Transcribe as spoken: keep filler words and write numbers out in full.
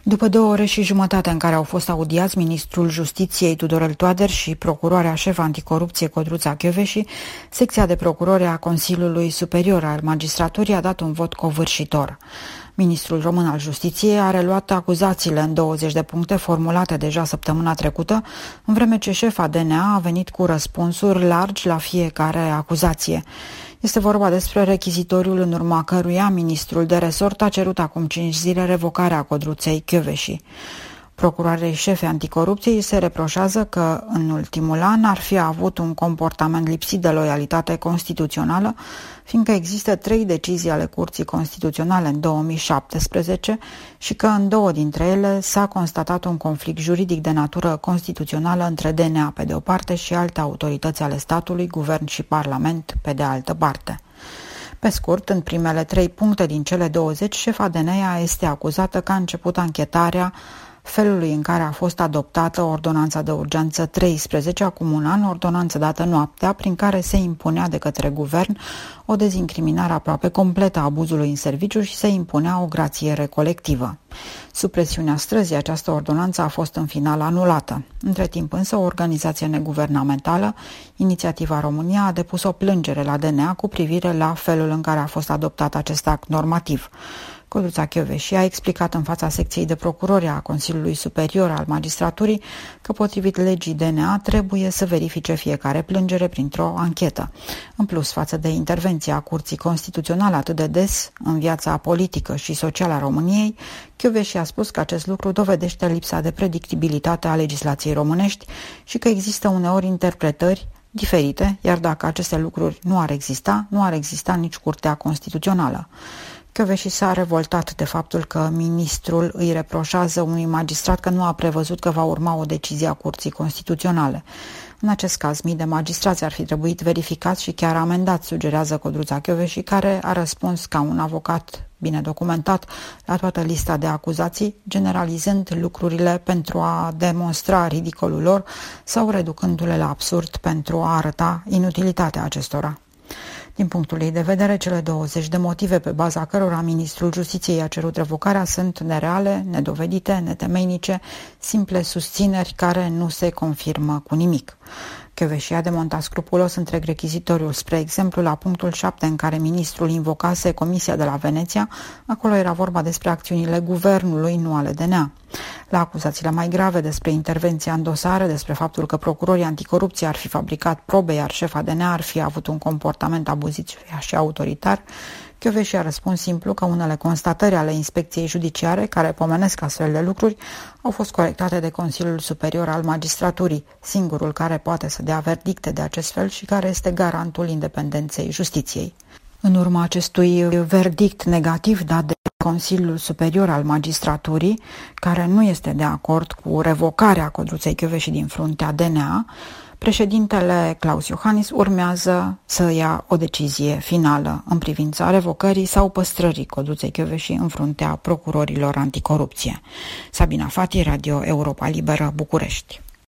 După două ore și jumătate în care au fost audiați ministrul Justiției Tudorel Toader și procuroarea șef anticorupție Codruța Kövesi, secția de procurori a Consiliului Superior al Magistraturii a dat un vot covârșitor. Ministrul român al Justiției a reluat acuzațiile în douăzeci de puncte formulate deja săptămâna trecută, în vreme ce șefa D N A a venit cu răspunsuri largi la fiecare acuzație. Este vorba despre rechizitoriul în urma căruia ministrul de resort a cerut acum cinci zile revocarea Codruței Kövesi. Procuroarei șefe anticorupției se reproșează că în ultimul an ar fi avut un comportament lipsit de loialitate constituțională, fiindcă există trei decizii ale Curții Constituționale în două mii șaptesprezece și că în două dintre ele s-a constatat un conflict juridic de natură constituțională între D N A pe de o parte și alte autorități ale statului, guvern și parlament pe de altă parte. Pe scurt, în primele trei puncte din cele douăzeci, șefa D N A este acuzată că a început anchetarea felului în care a fost adoptată ordonanța de urgență treisprezece, acum un an, ordonanță dată noaptea, prin care se impunea de către guvern o dezincriminare aproape completă a abuzului în serviciu și se impunea o grațiere colectivă. Sub presiunea străzii, această ordonanță a fost în final anulată. Între timp însă, o organizație neguvernamentală, Inițiativa România, a depus o plângere la D N A cu privire la felul în care a fost adoptat acest act normativ. Codruța Kövesi a explicat în fața secției de procurori a Consiliului Superior al Magistraturii că, potrivit legii D N A, trebuie să verifice fiecare plângere printr-o anchetă. În plus, față de intervenția Curții Constituționale atât de des în viața politică și socială a României, Kövesi a spus că acest lucru dovedește lipsa de predictibilitate a legislației românești și că există uneori interpretări diferite, iar dacă aceste lucruri nu ar exista, nu ar exista nici Curtea Constituțională. Kövesi s-a revoltat de faptul că ministrul îi reproșează unui magistrat că nu a prevăzut că va urma o decizie a Curții Constituționale. În acest caz, mii de magistrați ar fi trebuit verificați și chiar amendați, sugerează Codruța Kövesi, care a răspuns ca un avocat bine documentat la toată lista de acuzații, generalizând lucrurile pentru a demonstra ridicolul lor sau reducându-le la absurd pentru a arăta inutilitatea acestora. Din punctul ei de vedere, cele douăzeci de motive pe baza cărora ministrul Justiției a cerut revocarea sunt nereale, nedovedite, netemeinice, simple susțineri care nu se confirmă cu nimic. Kövesi a demontat scrupulos întreg rechizitoriul, spre exemplu la punctul șapte în care ministrul invocase Comisia de la Veneția, acolo era vorba despre acțiunile guvernului, nu ale D N A. La acuzațiile mai grave despre intervenția în dosare, despre faptul că procurorii anticorupție ar fi fabricat probe, iar șefa D N A ar fi avut un comportament abuziv și autoritar, Kövesi a răspuns simplu că unele constatări ale inspecției judiciare, care pomenesc astfel de lucruri, au fost corectate de Consiliul Superior al Magistraturii, singurul care poate să dea verdicte de acest fel și care este garantul independenței justiției. În urma acestui verdict negativ dat de Consiliul Superior al Magistraturii, care nu este de acord cu revocarea Codruței Kövesi din fruntea D N A, președintele Klaus Iohannis urmează să ia o decizie finală în privința revocării sau păstrării Codruței Kövesi în fruntea procurorilor anticorupție. Sabina Fati, Radio Europa Liberă, București.